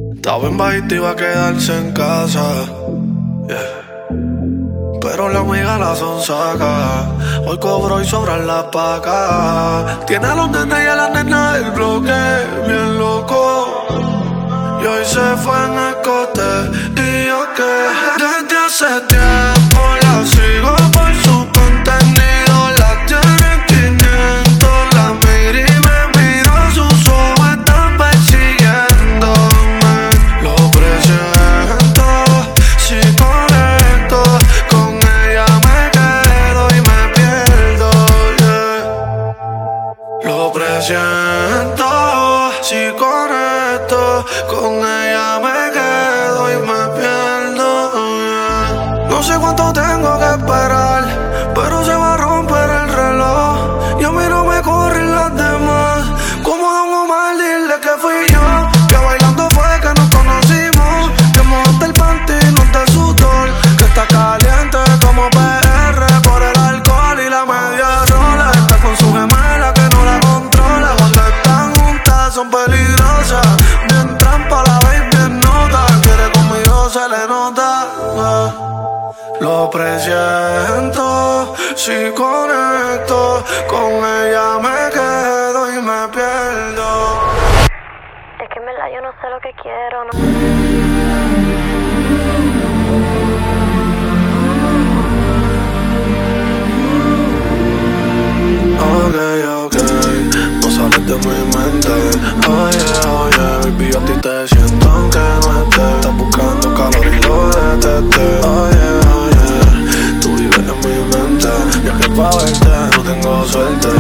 Estaba en bajito y iba a quedarse en casa, yeah. Pero la amiga la son saca. Hoy cobro y sobran las pacas. Tiene a los nenes y a la nena del bloque bien loco. Y hoy se fue en escote. Y yo que desde hace tiempo la sigo por su contenido. La tiene en 500. La miro y me miro. Sus ojos están persiguiéndome. Lo presiento. Si conecto con ella me quedo y me pierdo, yeah. Lo presiento. Si conecto con ella me quedo y me pierdo, yeah. No sé cuánto tengo que esperar, pero se va a romper el reloj. Y a mí no me corren las demás. Como Don Omar, dile que fui yo, que bailando fue que nos conocimos, que mojaste el panty y no te sudor, que está caliente como PR por el alcohol y la media rola. Está con su gemela que no la controla. Cuando están juntas son peligrosas. Bien trampa la baby, bien nota. Quiere conmigo, se le nota, Lo presiento. Si conecto con ella me quedo y me pierdo. Es que en verdad yo no sé lo que quiero, no. Ok, no sales de mi mente. Oye, baby, yo a ti te siento aunque no estés. Estás buscando calor y lo detesté. Oye, tú vives en mi mente. Ya que pa' verte no tengo suerte.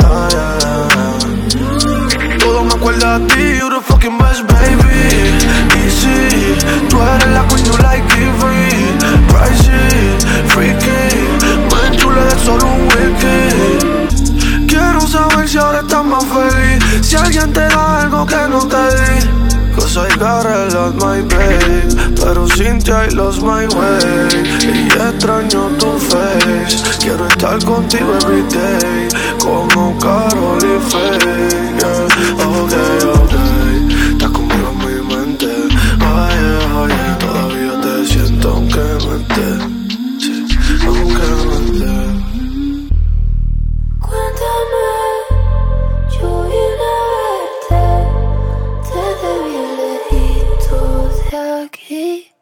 Todo me acuerda a ti, you're the fucking best, baby. Easy, tú eres la queen, you like it free. Pricey, freaky, más chula de solo un wiki. Quiero saber si ahora estás más feliz, si alguien te da algo que no te di. Cause I gotta love my babe, pero sin ti I lost my way. Y extraño tu face, quiero estar contigo every day, como Karol y Faye, yeah. Ok, estás conmigo en mi mente. Oye, todavía te siento aunque no estés, sí, aunque no estés. Cuéntame, yo vine a verte desde bien lejito de aquí.